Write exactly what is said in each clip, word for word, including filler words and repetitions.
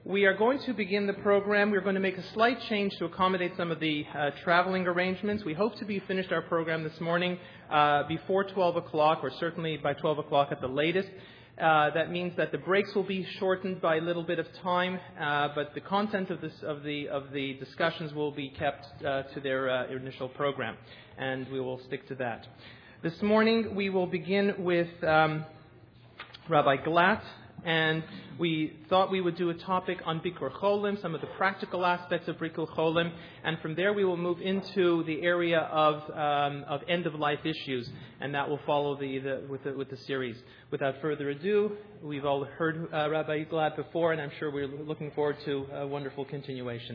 We are going to begin the program. We're going to make a slight change to accommodate some of the uh, traveling arrangements. We hope to be finished our program this morning uh, before twelve o'clock, or certainly by twelve o'clock at the latest. Uh, that means that the breaks will be shortened by a little bit of time, uh, but the content of, this, of, the, of the discussions will be kept uh, to their uh, initial program, and we will stick to that. This morning we will begin with um, Rabbi Glatt, and we thought we would do a topic on Bikur Cholim, some of the practical aspects of Bikur Cholim, and from there we will move into the area of um, of end-of-life issues, and that will follow the, the, with, the with the series. Without further ado, we've all heard uh, Rabbi Glatt before, and I'm sure we're looking forward to a wonderful continuation.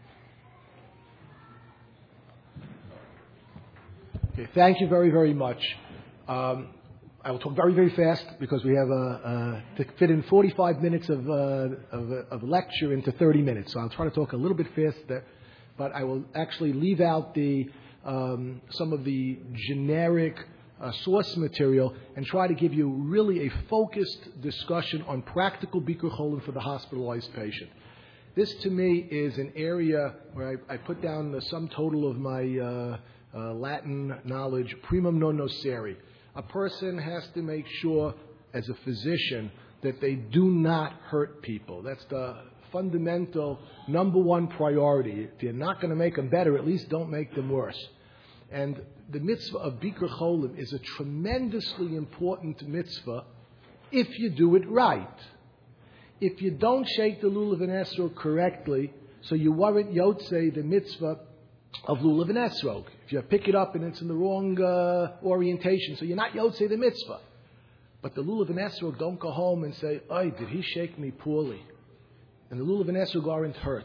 Okay, thank you very, very much. Um, I will talk very, very fast because we have a, uh, to fit in forty-five minutes of, uh, of, of lecture into thirty minutes. So I'll try to talk a little bit faster, but I will actually leave out the um, some of the generic uh, source material and try to give you really a focused discussion on practical Bikur Cholim for the hospitalized patient. This, to me, is an area where I, I put down the sum total of my uh, uh, Latin knowledge, primum non nocere. A person has to make sure, as a physician, that they do not hurt people. That's the fundamental number one priority. If you're not going to make them better, at least don't make them worse. And the mitzvah of Bikur Cholim is a tremendously important mitzvah if you do it right. If you don't shake the lulav and esrog correctly, so you weren't yotzei the mitzvah of lulav and esrog. If you pick it up and it's in the wrong uh, orientation, so you're not yotzei the mitzvah. But the lulav and esrog don't go home and say, "Oy, did he shake me poorly?" And the lulav and esrog aren't hurt.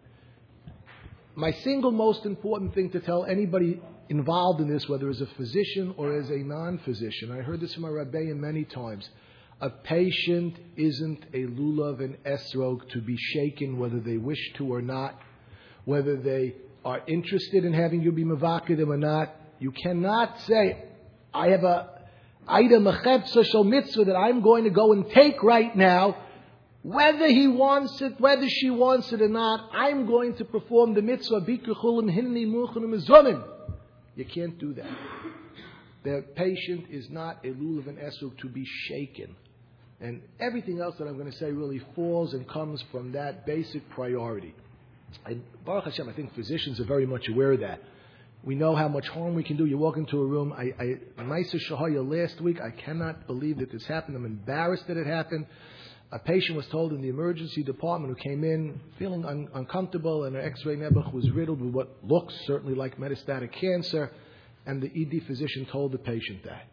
My single most important thing to tell anybody involved in this, whether as a physician or as a non-physician, I heard this from my rabbeim many times, a patient isn't a lulav and esrog to be shaken whether they wish to or not, whether they are interested in having you be mevaked them or not. You cannot say, I have a item, a chepsa shel mitzvah that I'm going to go and take right now. Whether he wants it, whether she wants it or not, I'm going to perform the mitzvah. Bikur Cholim hinni muchanim mezumim. You can't do that. The patient is not a lulav and esrog to be shaken. And everything else that I'm going to say really falls and comes from that basic priority. And Baruch Hashem, I think physicians are very much aware of that. We know how much harm we can do. You walk into a room. I, I, Maisa Shahaya last week, I cannot believe that this happened. I'm embarrassed that it happened. A patient was told in the emergency department who came in feeling un, uncomfortable, and her X-ray nebuch was riddled with what looks certainly like metastatic cancer, and the E D physician told the patient that.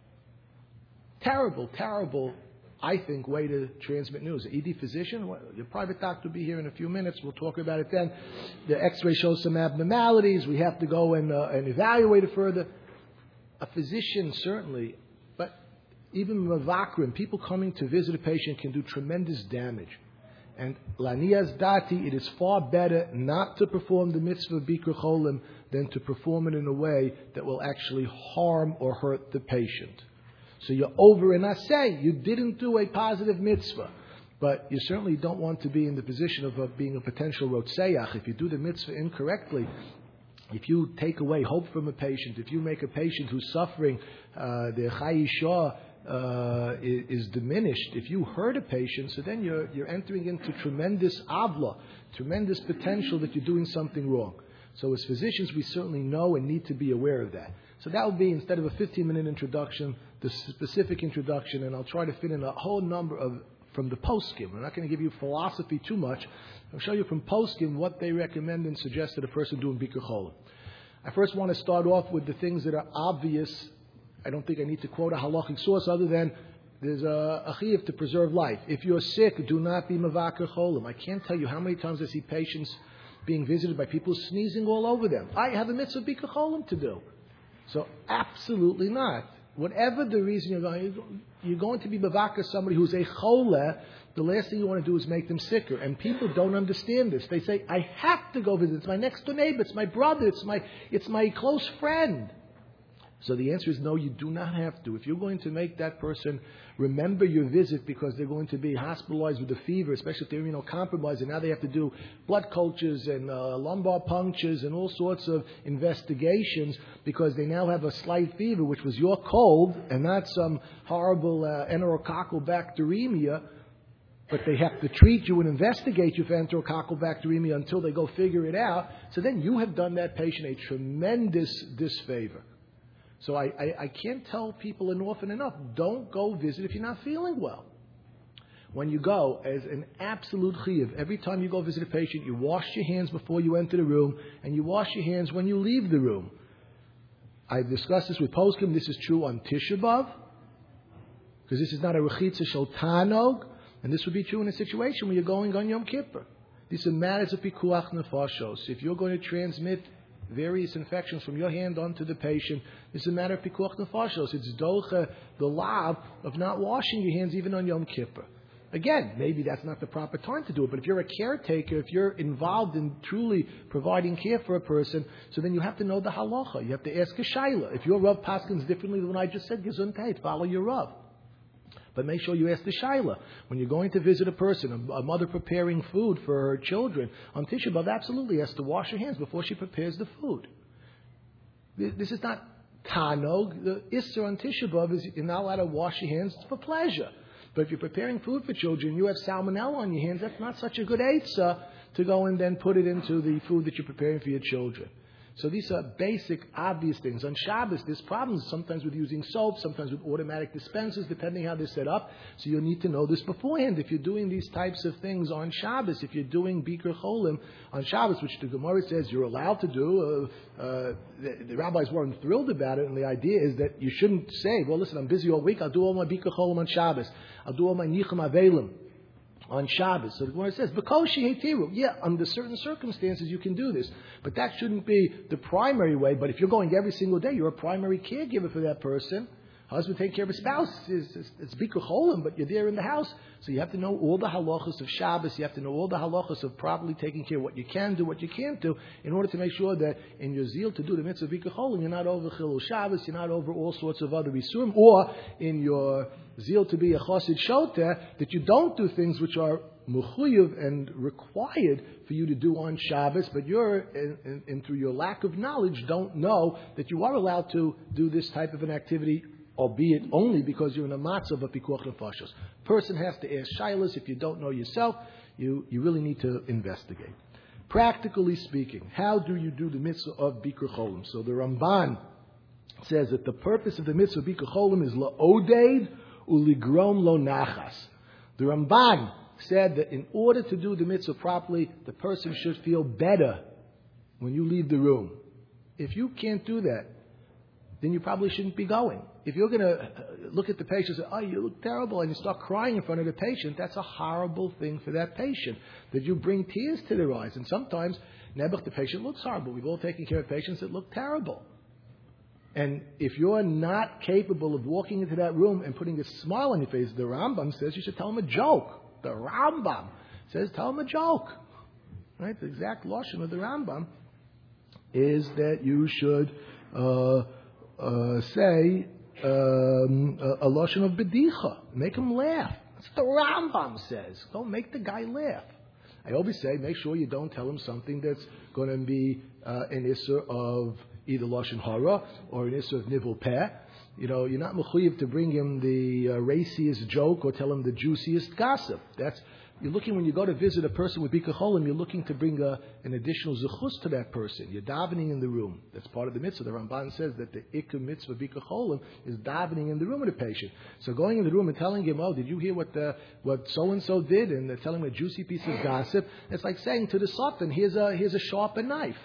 Terrible, terrible, I think, way to transmit news. The E D physician, well, your private doctor will be here in a few minutes. We'll talk about it then. The X-ray shows some abnormalities. We have to go and, uh, and evaluate it further. A physician, certainly, but even mavakrim, people coming to visit a patient can do tremendous damage. And lanias dati, it is far better not to perform the mitzvah of Bikur Cholim than to perform it in a way that will actually harm or hurt the patient. So you're over and I say you didn't do a positive mitzvah, but you certainly don't want to be in the position of uh, being a potential rotseach. If you do the mitzvah incorrectly, if you take away hope from a patient, if you make a patient who's suffering, uh, the chayishah uh, is, is diminished. If you hurt a patient, so then you're you're entering into tremendous avla, tremendous potential that you're doing something wrong. So as physicians, we certainly know and need to be aware of that. So that will be, instead of a fifteen-minute introduction, the specific introduction, and I'll try to fit in a whole number of, from the poskim. I'm not going to give you philosophy too much. I'll show you from poskim what they recommend and suggest that a person doing Bikur Cholim. I first want to start off with the things that are obvious. I don't think I need to quote a halachic source other than there's a, a chiyuv to preserve life. If you're sick, do not be mevakar cholim. I can't tell you how many times I see patients being visited by people sneezing all over them. I have a mitzvah Bikur Cholim to do. So absolutely not. Whatever the reason you're going, you're going to be mevakar somebody who's a chole. The last thing you want to do is make them sicker. And people don't understand this. They say, I have to go visit. It's my next door neighbor. It's my brother. It's my, it's my close friend. So the answer is no, you do not have to. If you're going to make that person remember your visit because they're going to be hospitalized with a fever, especially if they're immunocompromised, and now they have to do blood cultures and uh, lumbar punctures and all sorts of investigations because they now have a slight fever, which was your cold and not some horrible uh, enterococcal bacteremia, but they have to treat you and investigate you for enterococcal bacteremia until they go figure it out. So then you have done that patient a tremendous disfavor. So I, I, I can't tell people enough and enough, don't go visit if you're not feeling well. When you go, as an absolute chiyuv, every time you go visit a patient, you wash your hands before you enter the room, and you wash your hands when you leave the room. I've discussed this with Poskim. This is true on Tisha B'Av, because this is not a rechitza shel tanog, and this would be true in a situation where you're going on Yom Kippur. These are matters of pikuach nefashos. If you're going to transmit various infections from your hand onto the patient, it's a matter of pikuach nefashos. It's docha, the lav of not washing your hands even on Yom Kippur. Again, maybe that's not the proper time to do it, but if you're a caretaker, if you're involved in truly providing care for a person, so then you have to know the halacha. You have to ask a shaila. If your Rav paskins differently than what I just said, gesundheit, follow your Rav. But make sure you ask the shaila. When you're going to visit a person, a, a mother preparing food for her children, on Tisha B'Av absolutely has to wash her hands before she prepares the food. This is not tanog. The Isser on Tisha B'Av is you're not allowed to wash your hands for pleasure. But if you're preparing food for children, you have salmonella on your hands, that's not such a good eitzah to go and then put it into the food that you're preparing for your children. So these are basic, obvious things. On Shabbos, there's problems sometimes with using soap, sometimes with automatic dispensers, depending how they're set up. So you'll need to know this beforehand. If you're doing these types of things on Shabbos, if you're doing Bikur Cholim on Shabbos, which the Gemara says you're allowed to do, uh, uh, the, the rabbis weren't thrilled about it, and the idea is that you shouldn't say, well, listen, I'm busy all week, I'll do all my Bikur Cholim on Shabbos. I'll do all my Nichum Avelim on Shabbos. So the Gemara says, B'koshi heitiru. Yeah, under certain circumstances you can do this. But that shouldn't be the primary way. But if you're going every single day, you're a primary caregiver for that person. Husband taking care of a spouse is it's Bikur Cholim, but you're there in the house. So you have to know all the halachas of Shabbos. You have to know all the halachas of properly taking care of what you can do, what you can't do, in order to make sure that in your zeal to do the mitzvah of Bikur Cholim, you're not over Chilul Shabbos, you're not over all sorts of other isurim, or in your zeal to be a Chosid Shoteh, that you don't do things which are mechuyev and required for you to do on Shabbos, but you're, and, and, and through your lack of knowledge, don't know that you are allowed to do this type of an activity, albeit only because you're in a matzav of pikuach nefashos. Person has to ask shailas. If you don't know yourself, you, you really need to investigate. Practically speaking, how do you do the mitzvah of Bikur Cholim? So the Ramban says that the purpose of the mitzvah of Bikur Cholim is la'odeid uligrom lo nachas. The Ramban said that in order to do the mitzvah properly, the person should feel better when you leave the room. If you can't do that, then you probably shouldn't be going. If you're going to look at the patient and say, oh, you look terrible, and you start crying in front of the patient, that's a horrible thing for that patient, that you bring tears to their eyes. And sometimes, Nebuch, the patient looks horrible. We've all taken care of patients that look terrible. And if you're not capable of walking into that room and putting a smile on your face, the Rambam says you should tell him a joke. The Rambam says tell him a joke. Right? The exact lashon of the Rambam is that you should uh, uh, say um, a, a lashon of bedicha. Make him laugh. That's what the Rambam says. Don't make the guy laugh. I always say make sure you don't tell him something that's going to be uh, an issur of either lashon hara or an issur of nivul peh. You know, you're not mechuyev to bring him the uh, raciest joke or tell him the juiciest gossip. That's you're looking when you go to visit a person with Bikur Cholim, you're looking to bring a, an additional zechus to that person. You're davening in the room. That's part of the mitzvah. The Ramban says that the ikka mitzvah Bikur Cholim is davening in the room of the patient. So going in the room and telling him, oh, did you hear what the, what so and so did, and they're telling him a juicy piece of gossip. It's like saying to the sultan, here's a here's a sharper knife.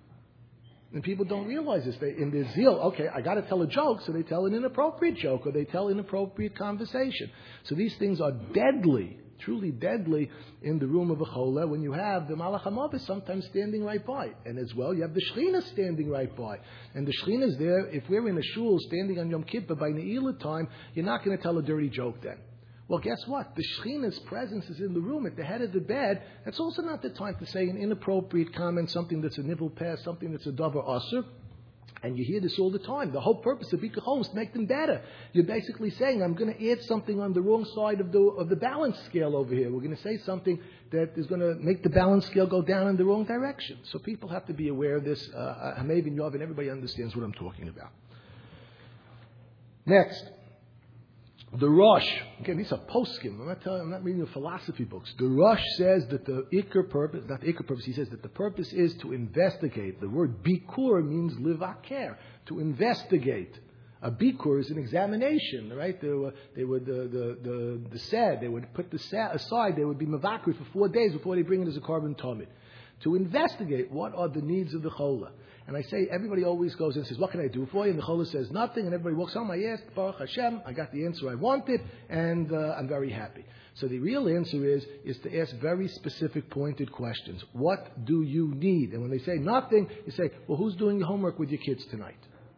And people don't realize this. They, in their zeal, okay, I got to tell a joke, so they tell an inappropriate joke or they tell inappropriate conversation. So these things are deadly, truly deadly in the room of a cholah when you have the Malach HaMavet sometimes standing right by. And as well, you have the Shechina standing right by. And the Shechina is there. If we're in a shul standing on Yom Kippur by Ne'ilah time, you're not going to tell a dirty joke then. Well, guess what? The Shechina's presence is in the room at the head of the bed. That's also not the time to say an inappropriate comment, something that's a nivul peh, something that's a davar asur. And you hear this all the time. The whole purpose of Bikkur Cholim is to make them better. You're basically saying, I'm going to add something on the wrong side of the of the balance scale over here. We're going to say something that is going to make the balance scale go down in the wrong direction. So people have to be aware of this. Uh, Hamev and Yov, and everybody understands what I'm talking about. Next. The Rosh, again, these are poskim. I'm not telling, I'm not reading the philosophy books. The Rosh says that the Iker purpose, not the Iker purpose, he says that the purpose is to investigate. The word bikur means livaker, to investigate. A bikur is an examination, right? They would, they would the the the, the sad, they would put the sad aside. They would be mavakri for four days before they bring it as a carbon tomid. To investigate what are the needs of the chola. And I say, everybody always goes and says, what can I do for you? And the chola says nothing, and everybody walks home. I asked, Baruch Hashem, I got the answer I wanted, and uh, I'm very happy. So the real answer is, is to ask very specific, pointed questions. What do you need? And when they say nothing, you say, well, who's doing your homework with your kids tonight?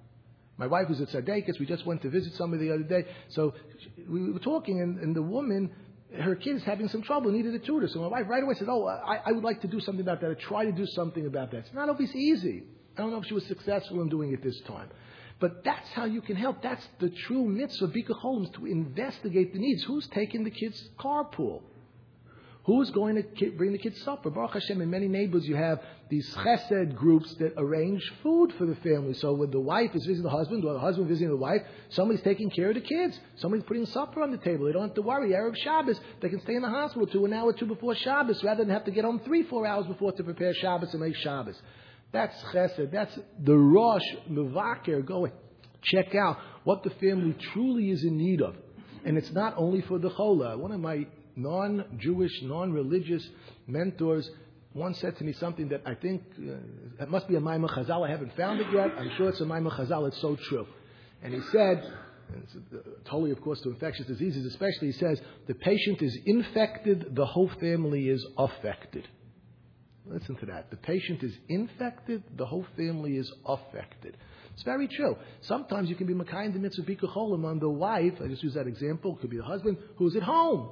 My wife was at Tzaddikus. We just went to visit somebody the other day. So we were talking, and, and the woman, her kid is having some trouble, needed a tutor. So my wife right away said, oh, I, I would like to do something about that. I try to do something about that. It's not always easy. I don't know if she was successful in doing it this time. But that's how you can help. That's the true mitzvah of Bikkur Cholim, to investigate the needs. Who's taking the kids' carpool? Who's going to bring the kids' supper? Baruch Hashem, in many neighborhoods you have these chesed groups that arrange food for the family. So when the wife is visiting the husband, or the husband visiting the wife, somebody's taking care of the kids. Somebody's putting supper on the table. They don't have to worry. Erev Shabbos, they can stay in the hospital two, an hour or two before Shabbos, rather than have to get home three, four hours before to prepare Shabbos and make Shabbos. That's chesed. That's the Rosh Mevaker. Go check out what the family truly is in need of. And it's not only for the chola. One of my non-Jewish, non-religious mentors once said to me something that I think, uh, it must be a Maimon Chazal. I haven't found it yet. I'm sure it's a Maimon Chazal. It's so true. And he said, and it's uh, totally, of course, to infectious diseases especially, he says, the patient is infected, the whole family is affected. Listen to that. The patient is infected, the whole family is affected. It's very true. Sometimes you can be Makayim the mitzvah Bikkur Cholim on the wife, I just use that example, it could be the husband, who's at home.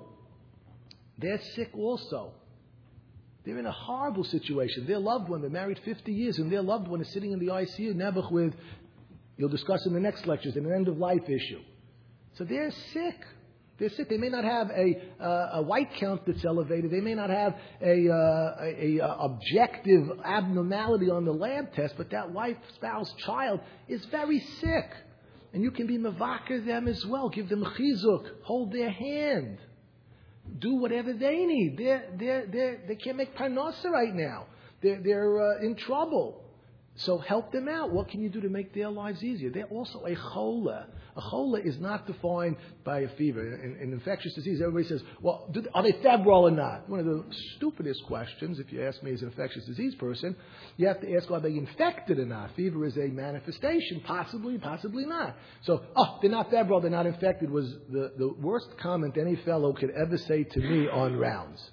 They're sick also. They're in a horrible situation. Their loved one, they're married fifty years, and their loved one is sitting in the I C U, Nebuch, with, you'll discuss in the next lectures, an end-of-life issue. So they're sick. They're sick. They may not have a uh, a white count that's elevated. They may not have a, uh, a, a objective abnormality on the lab test, but that wife, spouse, child is very sick. And you can be mevaker them as well. Give them chizuk. Hold their hand. Do whatever they need. They're, they're, they're, they can't make parnasa right now. They're, they're uh, in trouble. So help them out. What can you do to make their lives easier? They're also a chola. A chola is not defined by a fever. In, in infectious disease, everybody says, well, do, are they febrile or not? One of the stupidest questions, if you ask me as an infectious disease person, you have to ask, are they infected or not? Fever is a manifestation. Possibly, possibly not. So, oh, they're not febrile, they're not infected, was the, the worst comment any fellow could ever say to me on rounds.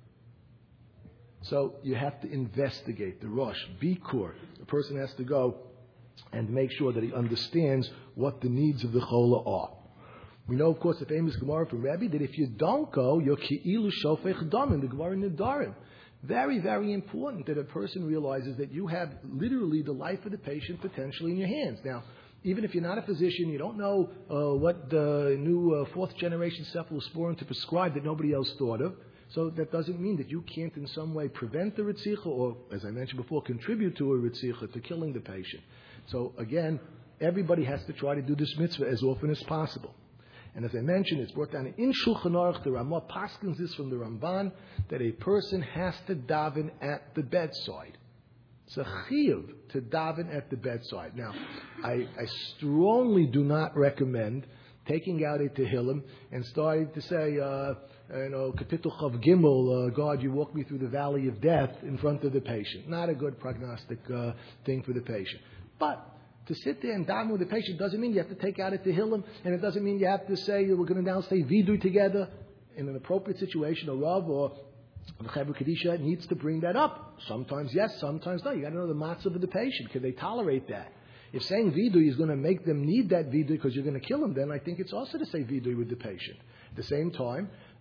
So you have to investigate the Rosh, Bikur. The person has to go and make sure that he understands what the needs of the chola are. We know, of course, the famous Gemara from Rebbe, that if you don't go, you're ki'ilu shofech dam in the Gemara Nedarim. Very, very important that a person realizes that you have literally the life of the patient potentially in your hands. Now, even if you're not a physician, you don't know uh, what the new uh, fourth generation cephalosporin to prescribe that nobody else thought of. So that doesn't mean that you can't in some way prevent the ritzicha or, as I mentioned before, contribute to a ritzicha, to killing the patient. So again, everybody has to try to do this mitzvah as often as possible. And as I mentioned, it's brought down in Shulchan Aruch, the Ramah paskins this from the Ramban, that a person has to daven at the bedside. It's a chiyuv to daven at the bedside. Now, I, I strongly do not recommend taking out a Tehillim and starting to say, uh, you know, Kapitul Chav Gimel, uh, God, you walk me through the valley of death in front of the patient. Not a good prognostic uh, thing for the patient. But to sit there and daven with the patient doesn't mean you have to take out a Tehillim, and it doesn't mean you have to say, we're going to now say Vidu together. In an appropriate situation, a Rav or the Chevra Kadisha needs to bring that up. Sometimes yes, sometimes no. You got to know the matzav of the patient. Can they tolerate that? If saying Vidu is going to make them need that Vidu because you're going to kill them, then I think it's also to say Vidu with the patient. At the same time,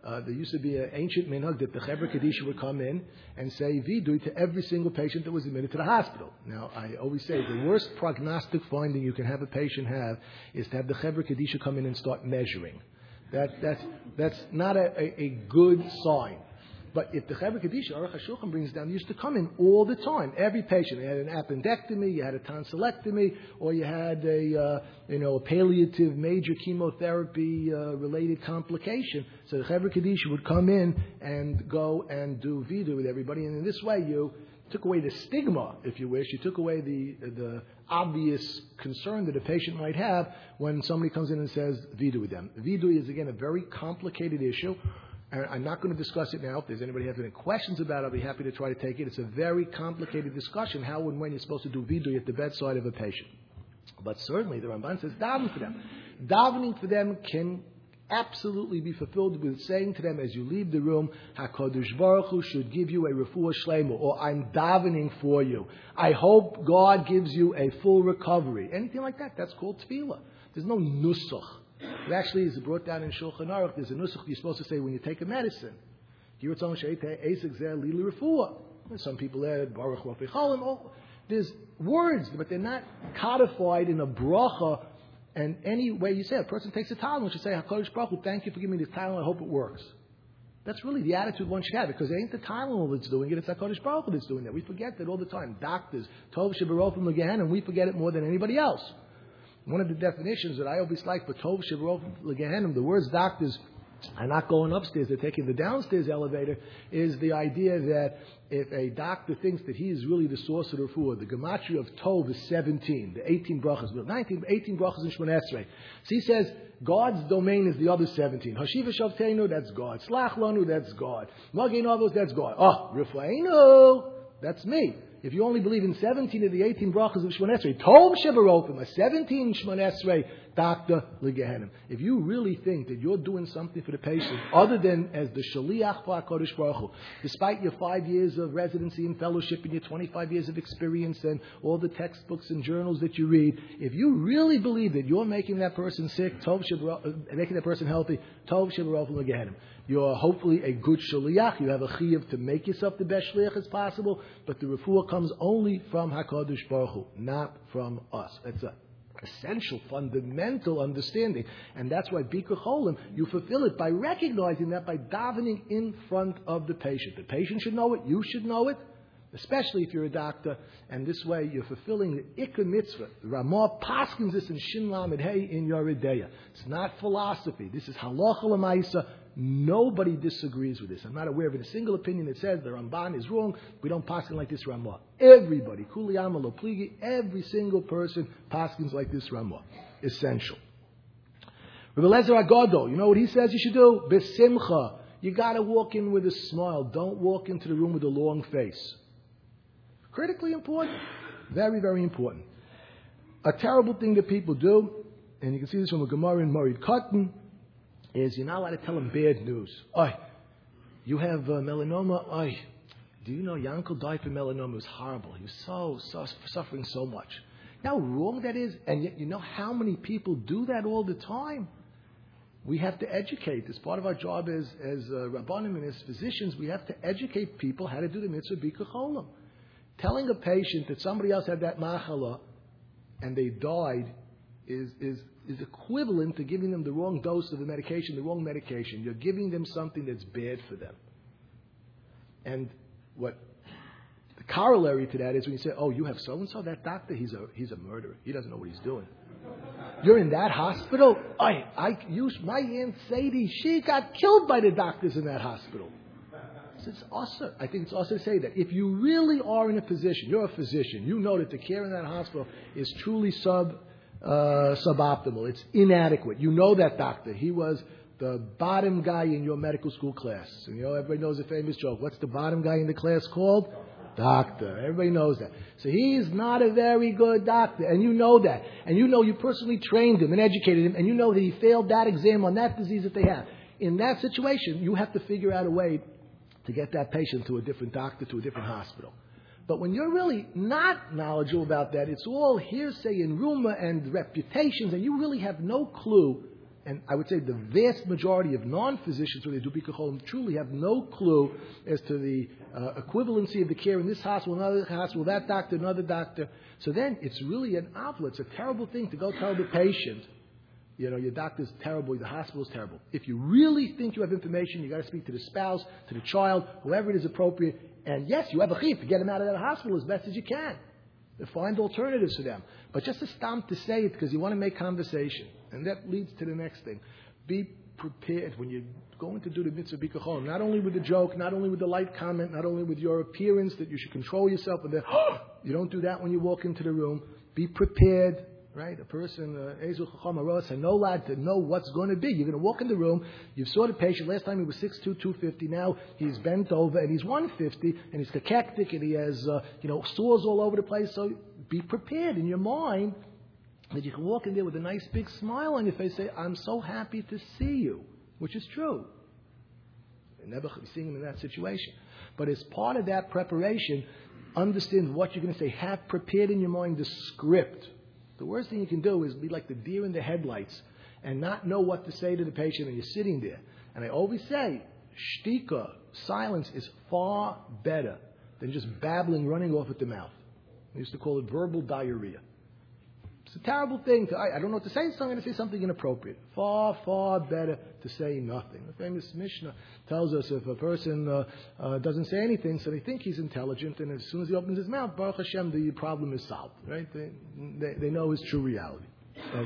Uh, there used to be an ancient minhag that the Chevra Kadisha would come in and say vidui to every single patient that was admitted to the hospital. Now, I always say the worst prognostic finding you can have a patient have is to have the Chevra Kadisha come in and start measuring. That, that's, that's not a, a, a good sign. But if the Chevra Kadisha, Aruch HaShulchan brings down, they used to come in all the time. Every patient, you had an appendectomy, you had a tonsillectomy, or you had a, uh, you know, a palliative major chemotherapy uh, related complication. So the Chevra Kadisha would come in and go and do vidu with everybody. And in this way, you took away the stigma, if you wish. You took away the the obvious concern that a patient might have when somebody comes in and says vidu with them. Vidu is, again, a very complicated issue. I'm not going to discuss it now. If there's anybody who has any questions about it, I'll be happy to try to take it. It's a very complicated discussion, how and when you're supposed to do vidui at the bedside of a patient. But certainly the Ramban says daven for them. Davening for them can absolutely be fulfilled with saying to them as you leave the room, HaKadosh Baruch Hu should give you a refuah shlema, or I'm davening for you. I hope God gives you a full recovery. Anything like that, that's called tefillah. There's no nusach. It actually is brought down in Shulchan Aruch. There's a nusach you're supposed to say when you take a medicine. Some people add Baruch Rafi Chalim. There's words, but they're not codified in a bracha. And any way you say it, a person takes a Tylenol, should say, HaKadosh Baruch Hu, thank you for giving me this Tylenol, I hope it works. That's really the attitude one should have, because it ain't the Tylenol that's doing it, it's HaKadosh Baruch Hu that's doing that. We forget that all the time. Doctors, Tov Shebarofim L'Gehenim, and we forget it more than anybody else. One of the definitions that I always like for Tov Shebarofim L'Gehenim, the words doctors are not going upstairs, they're taking the downstairs elevator, is the idea that if a doctor thinks that he is really the source of the refuah, the gematria of Tov is seventeen, the eighteen brachas, nineteen, eighteen brachas in Shmoneh Esrei. So he says, God's domain is the other seventeen. Hashiva Shavteinu, that's God. Slach Lanu, that's God. Magein Avos, that's God. Oh, Refainu, that's me. If you only believe in seventeen of the eighteen brachas of Shmoneh Esrei, Tov Shebarofim, a seventeen Shmoneh Esrei, Doctor L'Gehenim. If you really think that you're doing something for the patient, other than as the Shaliach for HaKadosh Baruch Hu, despite your five years of residency and fellowship and your twenty-five years of experience and all the textbooks and journals that you read, if you really believe that you're making that person sick, Tov Shebarofim, making that person healthy, Tov Shebarofim L'Gehenim. You're hopefully a good shaliach. You have a chiyuv to make yourself the best shaliach as possible, but the refuah comes only from HaKadosh Baruch Hu, not from us. That's a essential, fundamental understanding. And that's why Bikur Cholim, you fulfill it by recognizing that, by davening in front of the patient. The patient should know it, you should know it, especially if you're a doctor, and this way you're fulfilling the Ikar Mitzvah. Ramah paskins this in Shin Lamed Hey in Yoreh De'ah. It's not philosophy. This is halacha l'maisa. Nobody disagrees with this. I'm not aware of a single opinion that says the Ramban is wrong. We don't paskin like this Ramah. Everybody, Kuli Alma Lo Pligi, every single person paskins like this Ramah. Essential. Rabbi Eliezer HaGadol, you know what he says you should do? Besimcha. You got to walk in with a smile. Don't walk into the room with a long face. Critically important. Very, very important. A terrible thing that people do, and you can see this from a Gemara in Morid Katan, is you're not allowed to tell them bad news. Oy, you have uh, melanoma. Oy, do you know your uncle died from melanoma? It was horrible. He was so, so suffering so much. You know how wrong that is? And yet you know how many people do that all the time? We have to educate. As part of our job as, as uh, Rabbanim and as physicians, we have to educate people how to do the mitzvah Bikur Cholim. Telling a patient that somebody else had that machala and they died is, is, is equivalent to giving them the wrong dose of the medication, the wrong medication. You're giving them something that's bad for them. And what the corollary to that is when you say, oh, you have so-and-so, that doctor, he's a, he's a murderer. He doesn't know what he's doing. You're in that hospital? I, I used my Aunt Sadie. She got killed by the doctors in that hospital. So it's awesome. I think it's awesome to say that. If you really are in a position, you're a physician, you know that the care in that hospital is truly sub, uh, suboptimal. It's inadequate. You know that doctor. He was the bottom guy in your medical school class. And you know, everybody knows the famous joke. What's the bottom guy in the class called? Doctor. Everybody knows that. So he's not a very good doctor, and you know that. And you know you personally trained him and educated him, and you know that he failed that exam on that disease that they have. In that situation, you have to figure out a way to get that patient to a different doctor, to a different hospital. But when you're really not knowledgeable about that, it's all hearsay and rumor and reputations, and you really have no clue And I would say the vast majority of non-physicians when they do Bikur Cholim truly have no clue as to the uh, equivalency of the care in this hospital, another hospital, that doctor, another doctor. So then it's really an awful, it's a terrible thing to go tell the patient, you know, your doctor's terrible, the hospital's terrible. If you really think you have information, you got to speak to the spouse, to the child, whoever it is appropriate. And yes, you have a chiyuv to get them out of that hospital as best as you can. To find alternatives for them. But just to stamp to say it because you want to make conversation. And that leads to the next thing. Be prepared when you're going to do the mitzvah Bikur Cholim, not only with the joke, not only with the light comment, not only with your appearance, that you should control yourself. And then, you don't do that when you walk into the room. Be prepared. Right? A person, Ezu Chacham Aros, and no lad to know what's going to be. You're going to walk in the room, you saw the patient, last time he was six two, two fifty, now he's bent over and he's one fifty, and he's cachectic, and he has, uh, you know, sores all over the place. So be prepared in your mind that you can walk in there with a nice big smile on your face, say, I'm so happy to see you, which is true. You're never seeing him in that situation. But as part of that preparation, understand what you're going to say. Have prepared in your mind the script. The worst thing you can do is be like the deer in the headlights and not know what to say to the patient when you're sitting there. And I always say, shtika, silence, is far better than just babbling, running off at the mouth. I used to call it verbal diarrhea. It's a terrible thing. To, I, I don't know what to say, so I'm going to say something inappropriate. Far, far better to say nothing. The famous Mishnah tells us if a person uh, uh, doesn't say anything, so they think he's intelligent, and as soon as he opens his mouth, Baruch Hashem, the problem is solved. Right? They, they, they know his true reality. So,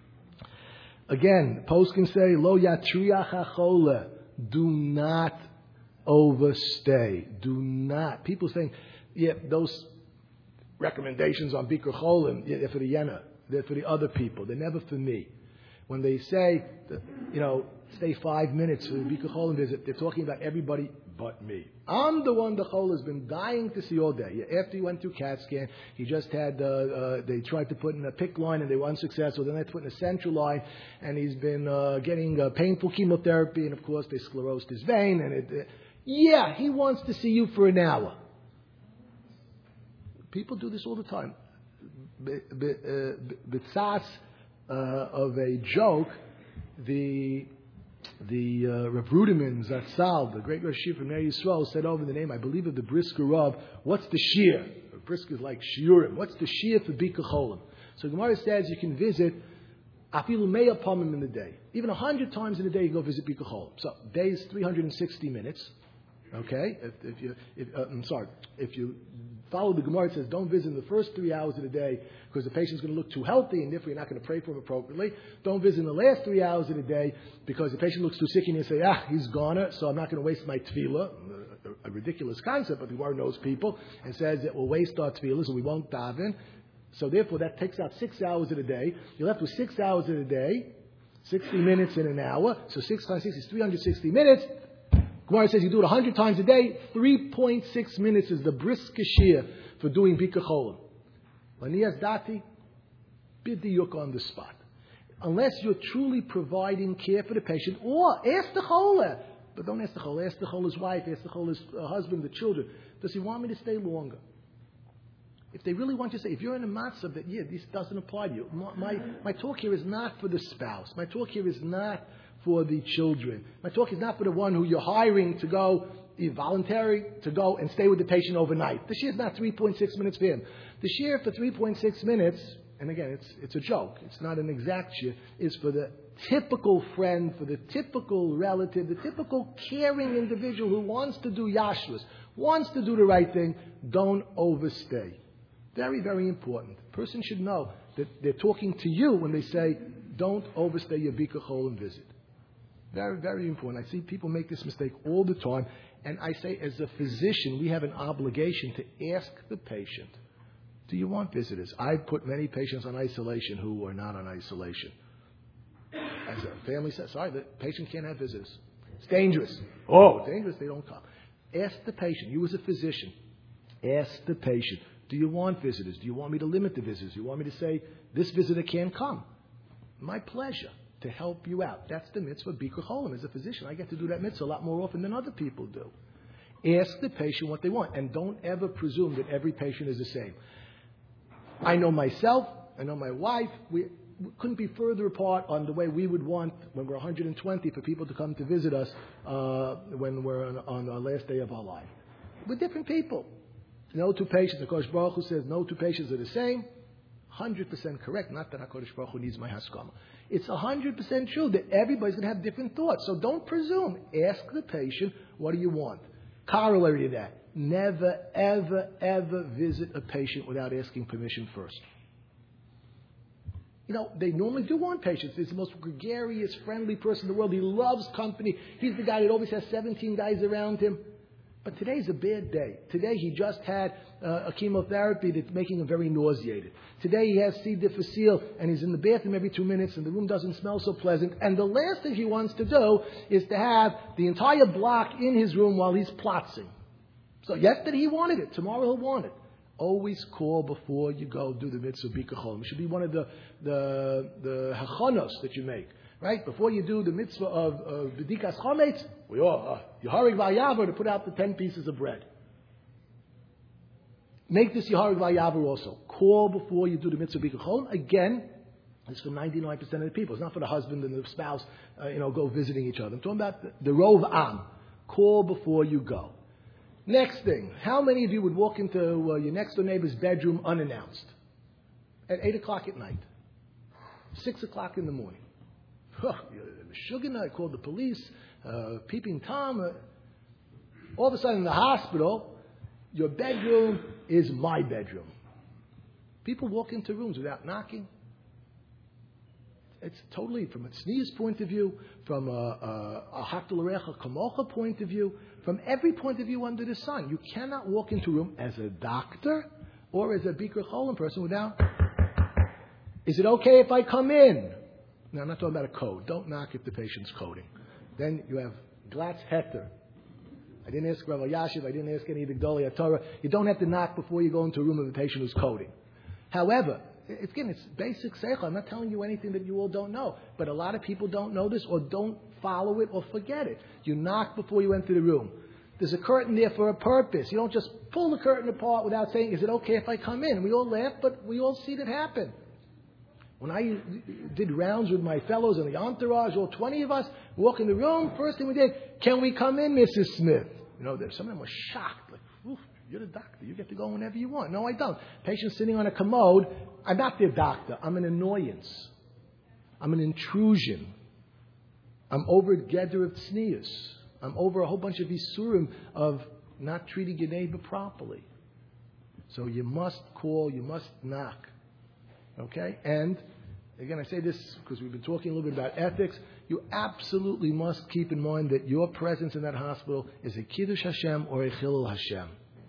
again, post can say, Lo yatriach hachole, do not overstay. Do not. People saying, yeah, those recommendations on Bikur Cholim, yeah, they're for the Yena. They're for the other people. They're never for me. When they say, that, you know, stay five minutes for the Bikur Cholim visit, they're talking about everybody but me. I'm the one the Chol has been dying to see all day. After he went through CAT scan, he just had, uh, uh, they tried to put in a PICC line and they were unsuccessful. Then they had to put in a central line, and he's been uh, getting uh, painful chemotherapy, and of course they sclerosed his vein. And it, uh, yeah, he wants to see you for an hour. People do this all the time. B'tzas uh, of a joke, the the uh, Rav Ruderman Zatzal, the great Rosh Yeshiva from Ner Yisrael, said over the name, I believe, of the Brisker Rav, what's the shir? Brisker is like shiurim. What's the shir for Bikur Cholim? So Gemara says you can visit afilu meya pamim in the day. Even a hundred times in a day you can go visit Bikur Cholim. So days three hundred sixty minutes. Okay, if, if you, if, uh, I'm sorry, if you follow the Gemara, it says don't visit in the first three hours of the day because the patient's going to look too healthy, and therefore you're not going to pray for him appropriately. Don't visit in the last three hours of the day because the patient looks too sick, and you say, ah, he's goner, so I'm not going to waste my tefillah. A, a ridiculous concept, but the Gemara knows people and says that we'll waste our tefillah, so we won't daven. So therefore, that takes out six hours of the day. You're left with six hours of the day, sixty minutes in an hour. So six times six is three hundred sixty minutes. Gemara says you do it one hundred times a day. three point six minutes is the brisk shir for doing Bikur Cholim. Lanias dati, bidiyuk on the spot. Unless you're truly providing care for the patient, or ask the choler. But don't ask the choler. Ask the choler's wife. Ask the choler's uh, husband, the children. Does he want me to stay longer? If they really want you to say, if you're in a matzav that, yeah, this doesn't apply to you. My, my, my talk here is not for the spouse. My talk here is not for the children. My talk is not for the one who you're hiring to go, voluntary, to go and stay with the patient overnight. The shir is not three point six minutes for him. The shir for three point six minutes, and again, it's it's a joke. It's not an exact shir, is for the typical friend, for the typical relative, the typical caring individual who wants to do yashrus, wants to do the right thing. Don't overstay. Very, very important. The person should know that they're talking to you when they say, don't overstay your Bikur Cholim visit. Very, very important. I see people make this mistake all the time. And I say, as a physician, we have an obligation to ask the patient, do you want visitors? I put many patients on isolation who are not on isolation. As a family says, sorry, the patient can't have visitors. It's dangerous. Oh, dangerous, they don't come. Ask the patient, you as a physician, ask the patient, do you want visitors? Do you want me to limit the visitors? Do you want me to say, this visitor can't come? My pleasure to help you out. That's the mitzvah Bikur Cholim. As a physician, I get to do that mitzvah a lot more often than other people do. Ask the patient what they want, and don't ever presume that every patient is the same. I know myself, I know my wife, we couldn't be further apart on the way we would want, when we're one hundred twenty, for people to come to visit us uh, when we're on, on our last day of our life. We're different people. No two patients. HaKadosh Baruch Hu says no two patients are the same. one hundred percent correct. Not that HaKadosh Baruch Hu needs my haskama. It's one hundred percent true that everybody's going to have different thoughts. So don't presume. Ask the patient, what do you want? Corollary to that, never, ever, ever visit a patient without asking permission first. You know, they normally do want patients. He's the most gregarious, friendly person in the world. He loves company. He's the guy that always has seventeen guys around him. But today's a bad day. Today he just had uh, a chemotherapy that's making him very nauseated. Today he has C. difficile and he's in the bathroom every two minutes and the room doesn't smell so pleasant. And the last thing he wants to do is to have the entire block in his room while he's plotzing. So yesterday he wanted it. Tomorrow he'll want it. Always call before you go do the mitzvah bikachol. It should be one of the the the hachanos that you make. Right? Before you do the mitzvah of B'dikas Chometz, we all, Yeharig V'Yavar, to put out the ten pieces of bread. Make this Yeharig V'Yavar also. Call before you do the mitzvah B'Kachol. Again, it's for ninety-nine percent of the people. It's not for the husband and the spouse, uh, you know, go visiting each other. I'm talking about the, the Rov Am. Call before you go. Next thing, how many of you would walk into uh, your next door neighbor's bedroom unannounced? At eight o'clock at night. six o'clock in the morning. Sugar, I called the police, uh, peeping Tom. Uh, all of a sudden in the hospital, your bedroom is my bedroom. People walk into rooms without knocking. It's totally, from a sneeze point of view, from a, a, a hakdalarecha kamocha point of view, from every point of view under the sun. You cannot walk into a room as a doctor or as a Bikur Cholim person without, is it okay if I come in? Now, I'm not talking about a code. Don't knock if the patient's coding. Then you have Glatz Heter. I didn't ask Rav Yashiv. I didn't ask any of the Gdolei Torah. You don't have to knock before you go into a room of a patient who's coding. However, it's, again, it's basic seichel. I'm not telling you anything that you all don't know. But a lot of people don't know this or don't follow it or forget it. You knock before you enter the room. There's a curtain there for a purpose. You don't just pull the curtain apart without saying, is it okay if I come in? And we all laugh, but we all see that happen. When I did rounds with my fellows and the entourage, all twenty of us, walk in the room, first thing we did, can we come in, Missus Smith? You know, some of them were shocked. Like, oof, you're the doctor. You get to go whenever you want. No, I don't. Patients sitting on a commode, I'm not their doctor. I'm an annoyance. I'm an intrusion. I'm over Geder of Tznius. I'm over a whole bunch of Isurim of not treating your neighbor properly. So you must call, you must knock. Okay? And, again, I say this because we've been talking a little bit about ethics. You absolutely must keep in mind that your presence in that hospital is a Kiddush Hashem or a Chilul Hashem.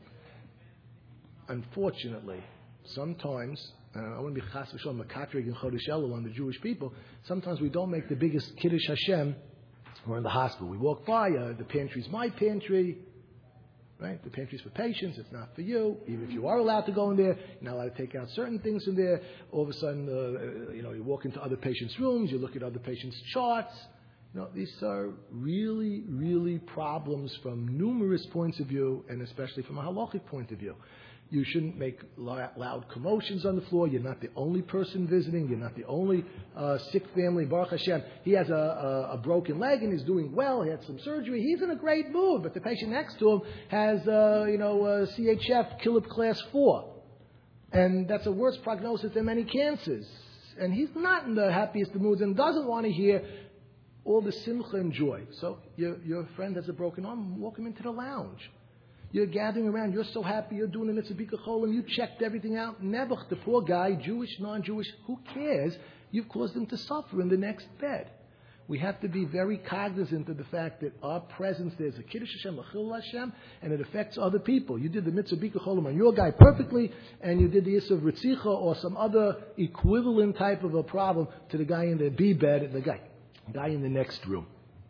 Unfortunately, sometimes, uh, I want to be Chas V'Shalom, Makatrig and Chodesh Elul on the Jewish people, sometimes we don't make the biggest Kiddush Hashem. We're in the hospital. We walk by, uh, the pantry's my pantry. Right? The pantry's for patients. It's not for you. Even if you are allowed to go in there, you're not allowed to take out certain things from there. All of a sudden, uh, you know, you walk into other patients' rooms. You look at other patients' charts. You know, these are really, really problems from numerous points of view, and especially from a halachic point of view. You shouldn't make loud commotions on the floor. You're not the only person visiting. You're not the only uh, sick family. Baruch Hashem, he has a, a, a broken leg and he's doing well. He had some surgery. He's in a great mood. But the patient next to him has, uh, you know, uh, C H F, Killip class four. And that's a worse prognosis than many cancers. And he's not in the happiest of moods and doesn't want to hear all the simcha and joy. So your, your friend has a broken arm, walk him into the lounge. You're gathering around, you're so happy, you're doing the mitzvah bikachol, and you checked everything out. Never, the poor guy, Jewish, non-Jewish, who cares? You've caused him to suffer in the next bed. We have to be very cognizant of the fact that our presence there is a Kiddush Hashem, a Chilul Hashem, and it affects other people. You did the mitzvah bikachol on your guy perfectly, and you did the issue of Ritzicha or some other equivalent type of a problem to the guy in the B bed and the guy, guy in the next room.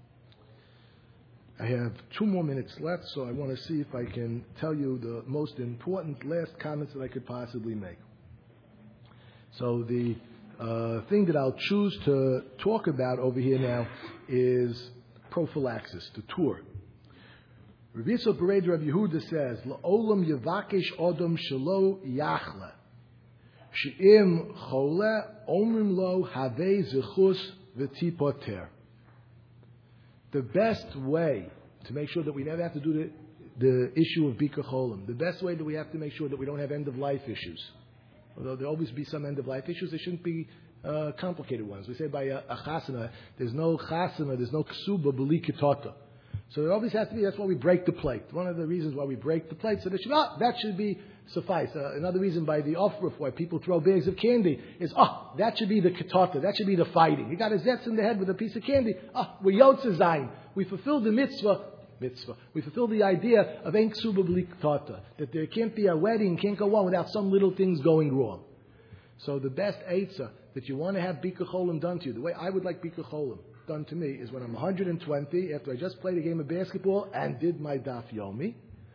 I have two more minutes left, so I want to see if I can tell you the most important last comments that I could possibly make. So the uh, thing that I'll choose to talk about over here now is prophylaxis, the tour. Rav Yisrael Bered Rav Yehuda says, "La'olam yavakish odom shelo yachle." She'im chole omrim lo havei zechus v'tipoter. The best way to make sure that we never have to do the, the issue of Bikkur Cholim, the best way that we have to make sure that we don't have end-of-life issues, although there will always be some end-of-life issues, they shouldn't be uh, complicated ones. We say by a, a chasana, there's no chasana, there's no ksuba b'li kitata. So there always has to be, that's why we break the plate. One of the reasons why we break the plate, so that should, oh, that should be suffice. Uh, another reason by the off-roof why people throw bags of candy is, oh, that should be the kitata, that should be the fighting. He got his zets in the head with a piece of candy. Oh, we're yotze zayin. We fulfilled the mitzvah, mitzvah. We fulfilled the idea of ein ksuba b'li kitata, that there can't be a wedding, can't go on without some little things going wrong. So the best eitzah that you want to have Bikkur Cholim done to you, the way I would like Bikkur Cholim done to me is when I'm one hundred twenty, after I just played a game of basketball and did my daf yomi.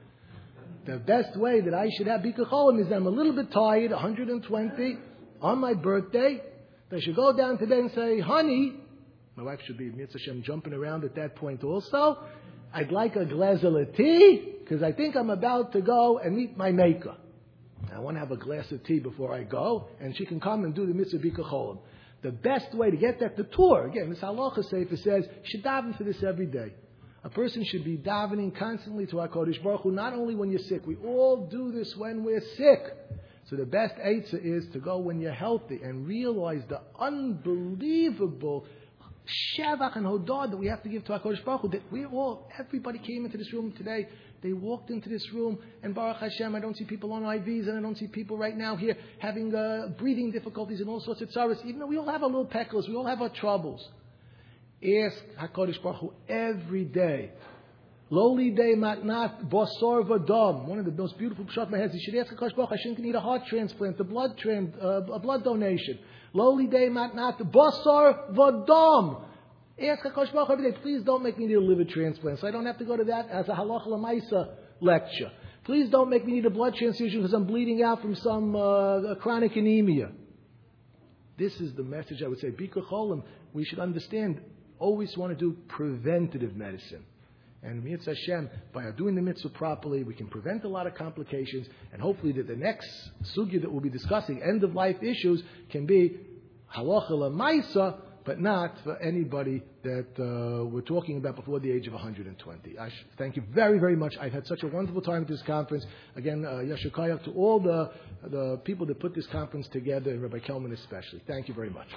The best way that I should have Bikkur Cholim is that I'm a little bit tired, one hundred twenty, on my birthday. That I should go down to bed and say, honey, my wife should be, Mitzvah Shem, jumping around at that point also. I'd like a glass of tea, because I think I'm about to go and meet my maker. I want to have a glass of tea before I go, and she can come and do the Mitzvah Bikkur Cholim. The best way to get that, the tour, again, this halacha sefer says, you should daven for this every day. A person should be davening constantly to HaKadosh Baruch Hu, not only when you're sick. We all do this when we're sick. So the best eitzah is to go when you're healthy and realize the unbelievable shavach and hodad that we have to give to HaKadosh Baruch Hu. That we all, everybody came into this room today. They walked into this room, and Baruch Hashem, I don't see people on I Vs, and I don't see people right now here having uh, breathing difficulties and all sorts of tzaras. Even though we all have our little peckles, we all have our troubles. Ask HaKadosh Baruch Hu every day. Lowly day matnat bosor v'dam. One of the most beautiful pshat my head. You should ask HaKadosh Baruch Hu, I shouldn't need a heart transplant, a blood trans, uh, a blood donation. Lowly day matnat bosor v'dam. Ask HaKadosh Baruch Hu every day, please don't make me need a liver transplant, so I don't have to go to that as a halacha l'maisa lecture. Please don't make me need a blood transfusion because I'm bleeding out from some uh, chronic anemia. This is the message I would say. Bikkur Cholim, we should understand, always want to do preventative medicine. And Mitzvah Hashem, by doing the mitzvah properly, we can prevent a lot of complications, and hopefully that the next sugya that we'll be discussing, end-of-life issues, can be halacha l'maisa, but not for anybody that uh, we're talking about before the age of one hundred twenty. I sh- thank you very, very much. I've had such a wonderful time at this conference. Again, uh, Yasher Koyach to all the, the people that put this conference together, and Rabbi Kelman especially. Thank you very much.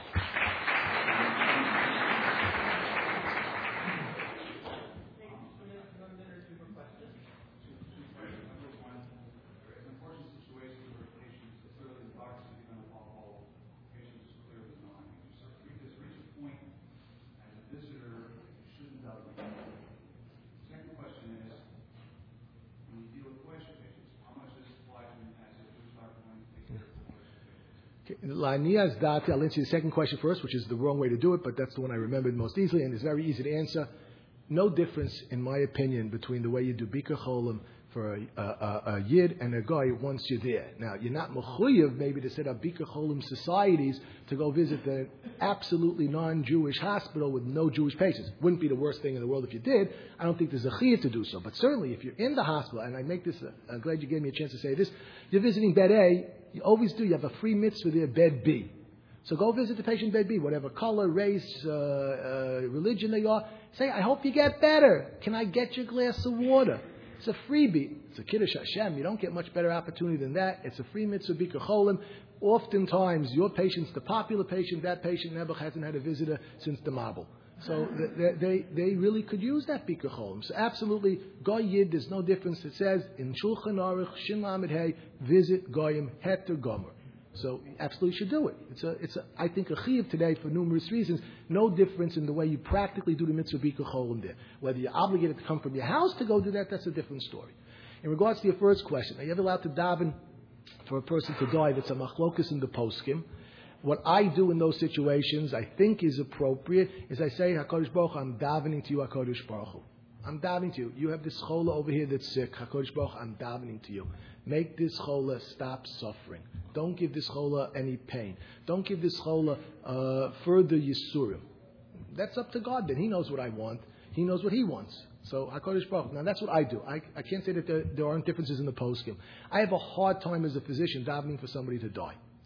La'niyaz dati, I'll answer the second question first, which is the wrong way to do it, but that's the one I remembered most easily, and it's very easy to answer. No difference, in my opinion, between the way you do Bikkur Cholim for a, a, a, a Yid and a guy once you're there. Now, you're not mechuyev maybe to set up Bikkur Cholim societies to go visit the absolutely non-Jewish hospital with no Jewish patients. Wouldn't be the worst thing in the world if you did. I don't think there's a chiyuv to do so. But certainly, if you're in the hospital, and I make this, uh, I'm glad you gave me a chance to say this, you're visiting bed A, you always do. You have a free mitzvah there, bed B. So go visit the patient bed B, whatever color, race, uh, uh, religion they are. Say, I hope you get better. Can I get you a glass of water? It's a freebie. It's a Kiddush Hashem. You don't get much better opportunity than that. It's a free mitzvah, Bikkur Cholim. Oftentimes, your patient's the popular patient. That patient never hasn't had a visitor since the Mabul. So they, they, they really could use that Bikkur Cholim. So absolutely, Goy Yid, there's no difference. It says in Shulchan Aruch, Shin Lamed Hey, visit Goyim Heter Gomer. So absolutely should do it. It's a, it's a, I think a chiyuv today for numerous reasons. No difference in the way you practically do the mitzvah Bikkur Cholim there. Whether you're obligated to come from your house to go do that, that's a different story. In regards to your first question, are you ever allowed to daven for a person to die that's a machlokus in the poskim? What I do in those situations, I think is appropriate, is I say, HaKadosh Baruch Hu, I'm davening to you, HaKadosh Baruch Hu. I'm davening to you. You have this chola over here that's sick. HaKadosh Baruch Hu, I'm davening to you. Make this chola stop suffering. Don't give this chola any pain. Don't give this chola uh, further yisurim. That's up to God then. He knows what I want. He knows what He wants. So HaKadosh Baruch Hu. Now that's what I do. I, I can't say that there, there aren't differences in the poskim. I have a hard time as a physician davening for somebody to die.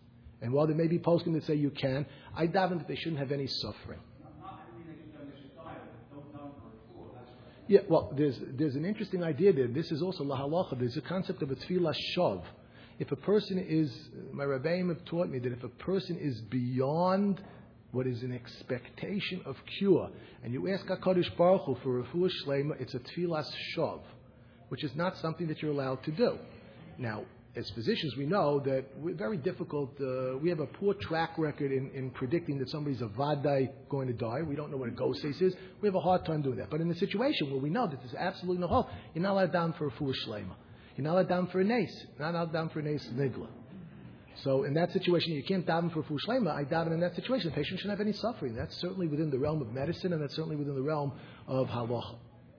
And while there may be poskim that say you can, I daven that they shouldn't have any suffering. Yeah, well, there's there's an interesting idea there. This is also la halacha. There's a concept of a tefillah shav. If a person is, my Rebbeim have taught me that if a person is beyond what is an expectation of cure, and you ask HaKadosh Baruch Hu for refuah shleima, it's a tefillah shav, which is not something that you're allowed to do. Now, as physicians, we know that we're very difficult. Uh, we have a poor track record in, in predicting that somebody's a vaday going to die. We don't know what a ghost is. We have a hard time doing that. But in a situation where we know that there's absolutely no hope, you're not allowed down for a full shleima. You're not allowed down for a nace. You're not allowed down for a nace nigla. So in that situation, you can't daven for a full shleima. I daven in that situation. The patient shouldn't have any suffering. That's certainly within the realm of medicine, and that's certainly within the realm of halacha.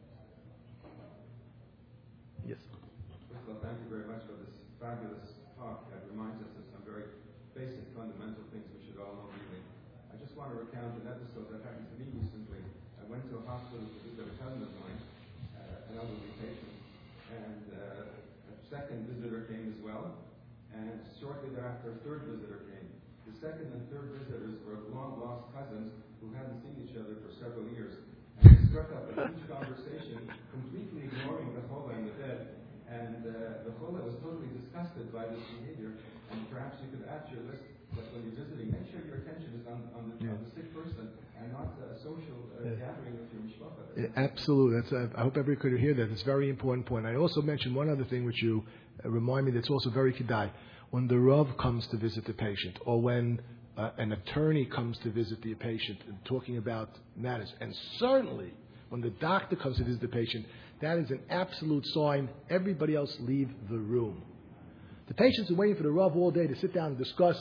Yes. Well, thank you very much for this fabulous talk that reminds us of some very basic, fundamental things we should all know really. I just want to recount an episode that happened to me recently. I went to a hospital to visit a cousin of mine, uh, an elderly patient, and uh, a second visitor came as well, and shortly thereafter a third visitor came. The second and third visitors were long-lost cousins who hadn't seen each other for several years, and they struck up a huge conversation, completely ignoring the chola in the bed. And uh, the chola was totally disgusted by this behavior. And perhaps you could add to your list that when you're visiting, make sure your attention is on, on, the, yeah. on the sick person and not a social uh, yeah. gathering with your mishpacha. Yeah, absolutely. That's, uh, I hope everybody could hear that. It's a very important point. I also mentioned one other thing which you uh, remind me that's also very kedai. When the Rav comes to visit the patient, or when uh, an attorney comes to visit the patient and talking about matters, and certainly when the doctor comes to visit the patient, that is an absolute sign. Everybody else leave the room. The patients are waiting for the Rav all day to sit down and discuss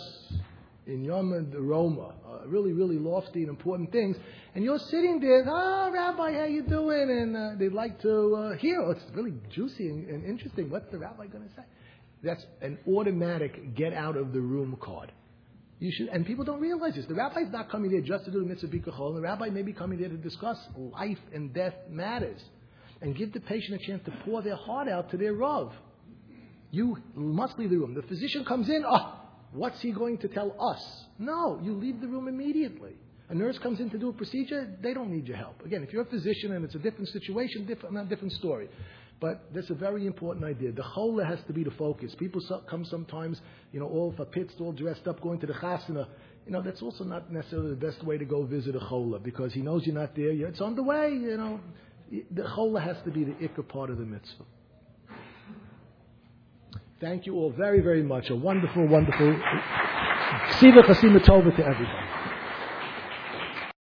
in Yom and Roma, uh, really, really lofty and important things. And you're sitting there, oh, Rabbi, how you doing? And uh, they'd like to uh, hear. Oh, it's really juicy and, and interesting. What's the Rabbi going to say? That's an automatic get out of the room card. You should, and people don't realize this. The rabbi's not coming there just to do the mitzvah bikachol. The rabbi may be coming there to discuss life and death matters and give the patient a chance to pour their heart out to their Rav. You must leave the room. The physician comes in, oh, what's he going to tell us? No, you leave the room immediately. A nurse comes in to do a procedure, they don't need your help. Again, if you're a physician and it's a different situation, different, not a different story. But that's a very important idea. The chola has to be the focus. People come sometimes, you know, all vapitzt, all dressed up, going to the chasana. You know, that's also not necessarily the best way to go visit a chola because he knows you're not there. It's on the way, you know. The chola has to be the ikar part of the mitzvah. Thank you all very, very much. A wonderful, wonderful ksiva chasima tova to everybody.